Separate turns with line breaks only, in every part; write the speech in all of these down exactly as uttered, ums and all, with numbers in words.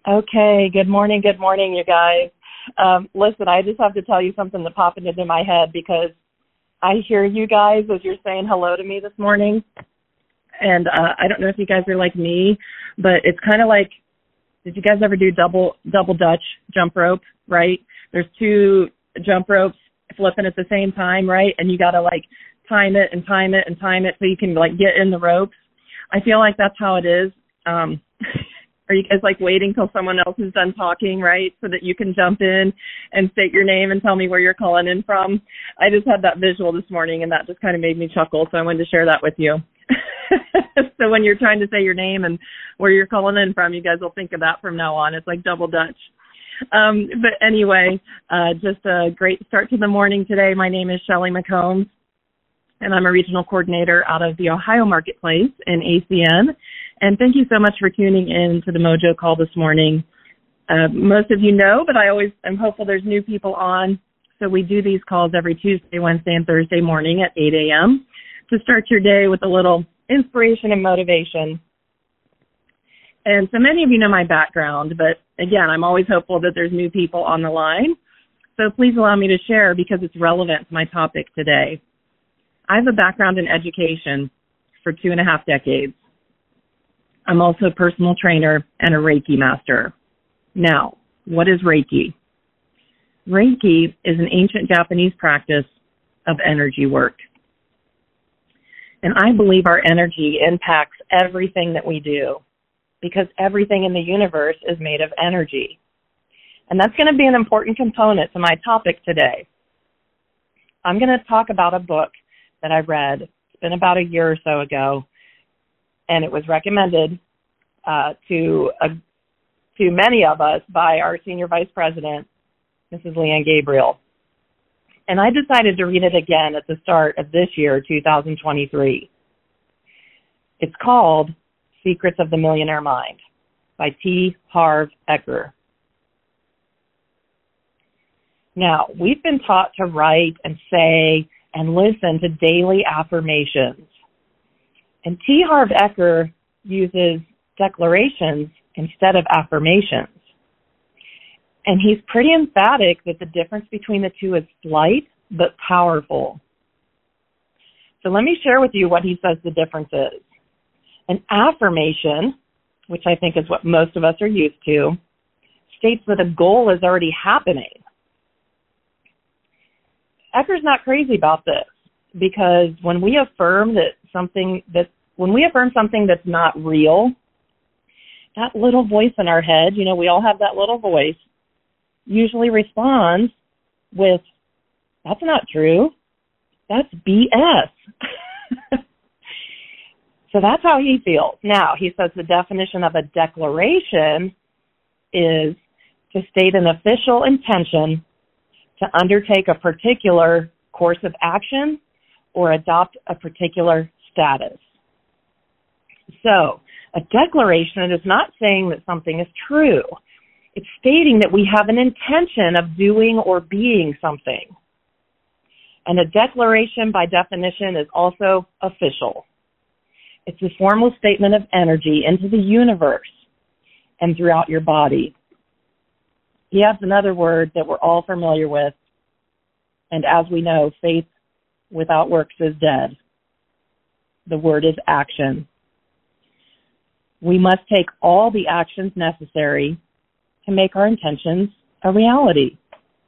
Okay, good morning, good morning, you guys. Um, listen, I just have to tell you something that popped into my head because I hear you guys as you're saying hello to me this morning. And uh, I don't know if you guys are like me, but it's kind of like, did you guys ever do double double Dutch jump rope, right? There's two jump ropes flipping at the same time, right? And you got to like time it and time it and time it so you can like get in the ropes. I feel like that's how it is. Um, are you guys like waiting till someone else is done talking, right? So that you can jump in and state your name and tell me where you're calling in from? I just had that visual this morning and that just kind of made me chuckle. So I wanted to share that with you. So when you're trying to say your name and where you're calling in from, you guys will think of that from now on. It's like double Dutch. Um, but anyway, uh, just a great start to the morning today. My name is Shelly McCombs, and I'm a regional coordinator out of the Ohio Marketplace in A C N. And thank you so much for tuning in to the Mojo Call this morning. Uh, most of you know, but I always am hopeful there's new people on. So we do these calls every Tuesday, Wednesday, and Thursday morning at eight a.m. to start your day with a little inspiration and motivation. And so many of you know my background, but again, I'm always hopeful that there's new people on the line. So please allow me to share because it's relevant to my topic today. I have a background in education for two and a half decades. I'm also a personal trainer and a Reiki master. Now, what is Reiki? Reiki is an ancient Japanese practice of energy work. And I believe our energy impacts everything that we do because everything in the universe is made of energy. And that's going to be an important component to my topic today. I'm going to talk about a book that I read. It's been about a year or so ago, and it was recommended uh, to uh, to many of us by our senior vice president, Missus Leanne Gabriel. And I decided to read it again at the start of this year, two thousand twenty-three. It's called Secrets of the Millionaire Mind by T. Harv Eker. Now, we've been taught to write and say and listen to daily affirmations. And T. Harv Eker uses declarations instead of affirmations. And he's pretty emphatic that the difference between the two is slight but powerful. So let me share with you what he says the difference is. An affirmation, which I think is what most of us are used to, states that a goal is already happening. Ecker's not crazy about this because when we affirm that something that when we affirm something that's not real, that little voice in our head, you know, we all have that little voice, usually responds with, that's not true. That's B S. So that's how he feels. Now, he says the definition of a declaration is to state an official intention to undertake a particular course of action or adopt a particular status. So a declaration is not saying that something is true. It's stating that we have an intention of doing or being something. And a declaration, by definition, is also official. It's a formal statement of energy into the universe and throughout your body. He has another word that we're all familiar with, and as we know, faith without works is dead. The word is action. We must take all the actions necessary to make our intentions a reality.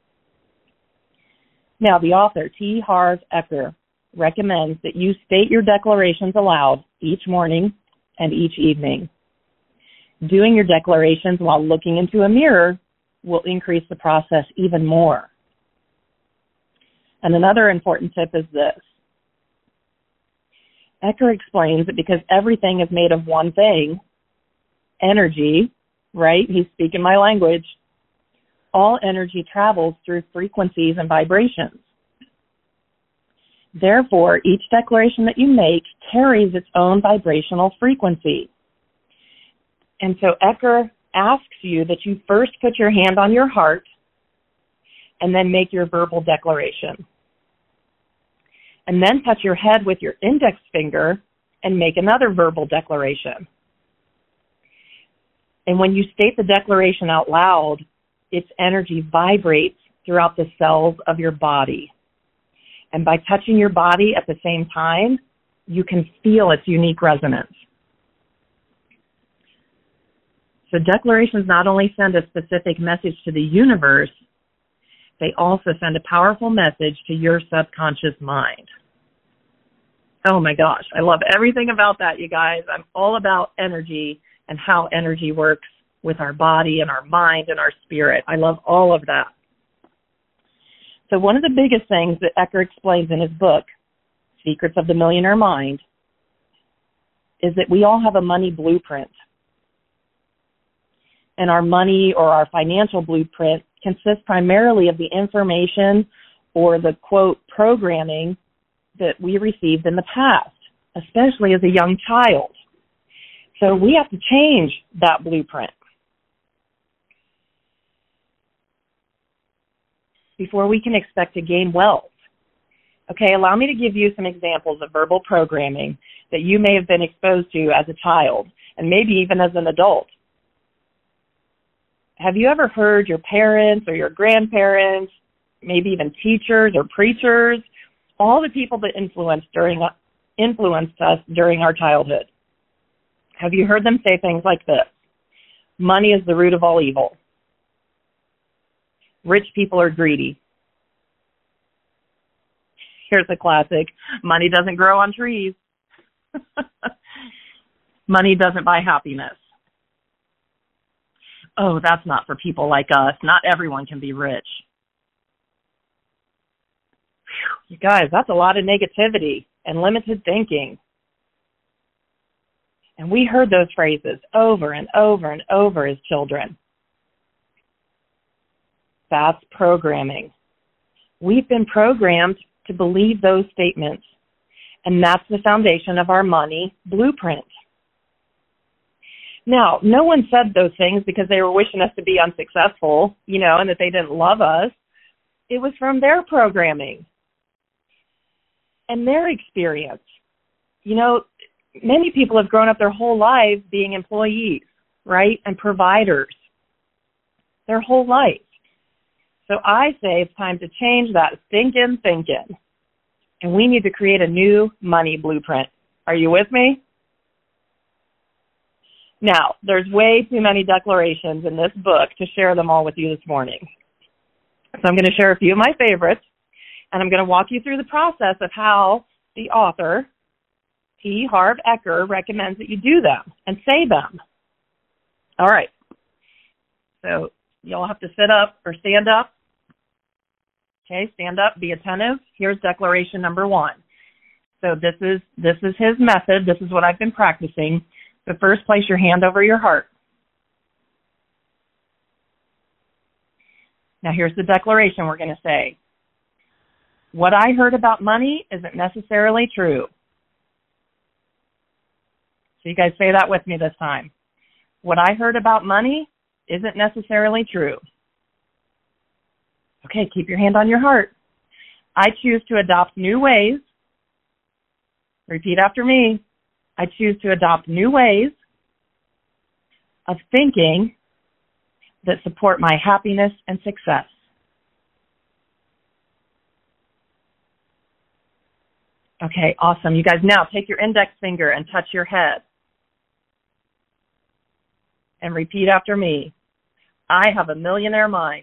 Now, the author, T. Harv Eker, recommends that you state your declarations aloud each morning and each evening. Doing your declarations while looking into a mirror will increase the process even more. And another important tip is this. Eker explains that because everything is made of one thing, energy, right? He's speaking my language. All energy travels through frequencies and vibrations. Therefore, each declaration that you make carries its own vibrational frequency. And so Eker asks you that you first put your hand on your heart and then make your verbal declaration. And then touch your head with your index finger and make another verbal declaration. And when you state the declaration out loud, its energy vibrates throughout the cells of your body. And by touching your body at the same time, you can feel its unique resonance. So declarations not only send a specific message to the universe, they also send a powerful message to your subconscious mind. Oh my gosh, I love everything about that, you guys. I'm all about energy and how energy works with our body and our mind and our spirit. I love all of that. So one of the biggest things that Ecker explains in his book, Secrets of the Millionaire Mind, is that we all have a money blueprint. And our money or our financial blueprint consists primarily of the information or the, quote, programming that we received in the past, especially as a young child. So we have to change that blueprint before we can expect to gain wealth. Okay, allow me to give you some examples of verbal programming that you may have been exposed to as a child and maybe even as an adult. Have you ever heard your parents or your grandparents, maybe even teachers or preachers, all the people that influenced during influenced us during our childhood? Have you heard them say things like this? Money is the root of all evil. Rich people are greedy. Here's a classic. Money doesn't grow on trees. Money doesn't buy happiness. Oh, that's not for people like us. Not everyone can be rich. Whew, you guys, that's a lot of negativity and limited thinking. And we heard those phrases over and over and over as children. That's programming. We've been programmed to believe those statements, and that's the foundation of our money blueprint. Now, no one said those things because they were wishing us to be unsuccessful, you know, and that they didn't love us. It was from their programming and their experience. You know, many people have grown up their whole lives being employees, right, and providers their whole life. So I say it's time to change that stinking thinking, and we need to create a new money blueprint. Are you with me? Now, there's way too many declarations in this book to share them all with you this morning. So I'm going to share a few of my favorites, and I'm going to walk you through the process of how the author, T. Harv Eker, recommends that you do them and say them. All right. So you'll have to sit up or stand up. Okay, stand up, be attentive. Here's declaration number one. So this is this is his method. This is what I've been practicing. So first, place your hand over your heart. Now here's the declaration we're going to say. What I heard about money isn't necessarily true. So you guys say that with me this time. What I heard about money isn't necessarily true. Okay, keep your hand on your heart. I choose to adopt new ways. Repeat after me. I choose to adopt new ways of thinking that support my happiness and success. Okay, awesome. You guys, now take your index finger and touch your head. And repeat after me. I have a millionaire mind.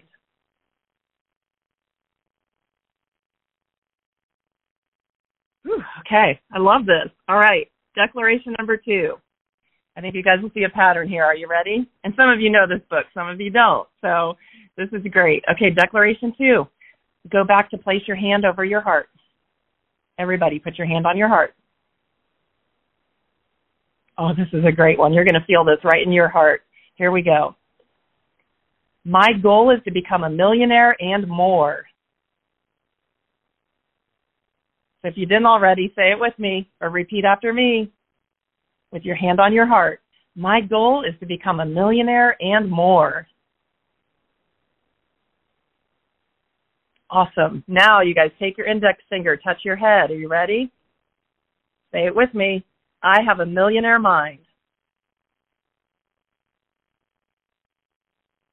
Whew, okay, I love this. All right, declaration number two. I think you guys will see a pattern here. Are you ready? And some of you know this book, some of you don't. So this is great. Okay, declaration two. Go back to place your hand over your heart. Everybody, put your hand on your heart. Oh, this is a great one. You're going to feel this right in your heart. Here we go. My goal is to become a millionaire and more. So if you didn't already, say it with me or repeat after me with your hand on your heart. My goal is to become a millionaire and more. Awesome. Now, you guys, take your index finger, touch your head. Are you ready? Say it with me. I have a millionaire mind.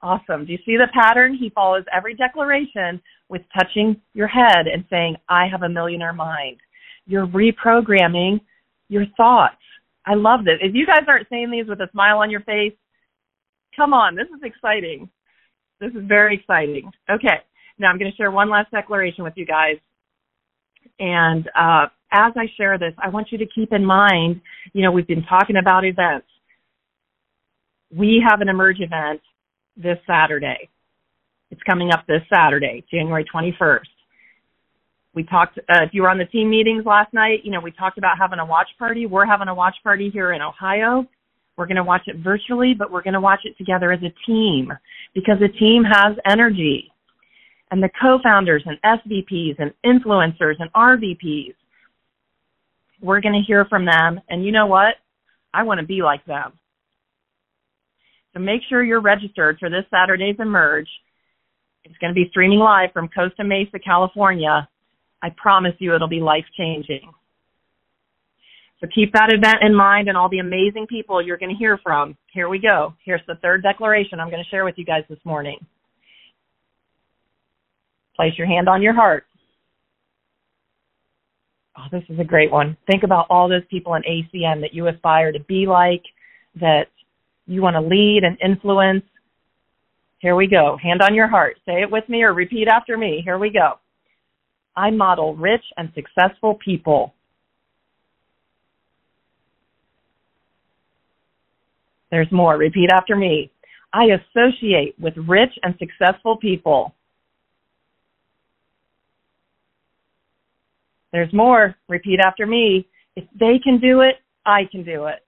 Awesome. Do you see the pattern? He follows every declaration with touching your head and saying, I have a millionaire mind. You're reprogramming your thoughts. I love this. If you guys aren't saying these with a smile on your face, come on, this is exciting. This is very exciting. Okay, now I'm going to share one last declaration with you guys. And uh, as I share this, I want you to keep in mind, you know, we've been talking about events. We have an Emerge event this Saturday. It's coming up this Saturday, January twenty-first. We talked, uh, if you were on the team meetings last night, you know, we talked about having a watch party. We're having a watch party here in Ohio. We're going to watch it virtually, but we're going to watch it together as a team because a team has energy. And the co-founders and S V Ps and influencers and R V Ps, we're going to hear from them. And you know what? I want to be like them. So make sure you're registered for this Saturday's Emerge. It's going to be streaming live from Costa Mesa, California. I promise you it'll be life-changing. So keep that event in mind and all the amazing people you're going to hear from. Here we go. Here's the third declaration I'm going to share with you guys this morning. Place your hand on your heart. Oh, this is a great one. Think about all those people in A C N that you aspire to be like, that you want to lead and influence. Here we go. Hand on your heart. Say it with me or repeat after me. Here we go. I model rich and successful people. There's more. Repeat after me. I associate with rich and successful people. There's more. Repeat after me. If they can do it, I can do it.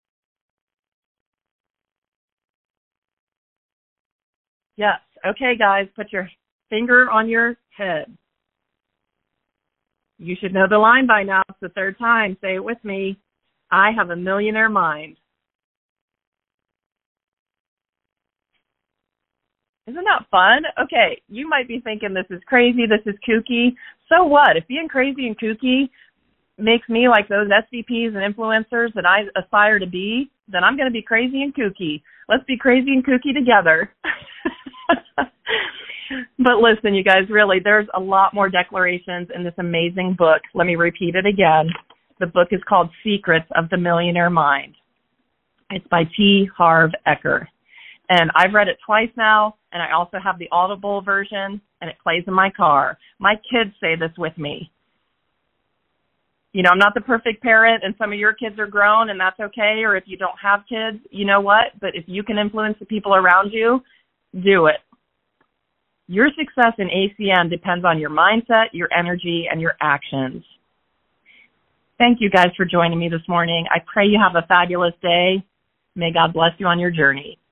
Yes. Okay, guys, put your finger on your head. You should know the line by now. It's the third time. Say it with me. I have a millionaire mind. Isn't that fun? Okay, you might be thinking this is crazy, this is kooky. So what? If being crazy and kooky makes me like those S V Ps and influencers that I aspire to be, then I'm going to be crazy and kooky. Let's be crazy and kooky together. But listen, you guys, really, there's a lot more declarations in this amazing book. Let me repeat it again. The book is called Secrets of the Millionaire Mind. It's by T. Harv Eker. And I've read it twice now, and I also have the Audible version, and it plays in my car. My kids say this with me. You know, I'm not the perfect parent, and some of your kids are grown, and that's okay, or if you don't have kids, you know what? But if you can influence the people around you, do it. Your success in A C N depends on your mindset, your energy, and your actions. Thank you guys for joining me this morning. I pray you have a fabulous day. May God bless you on your journey.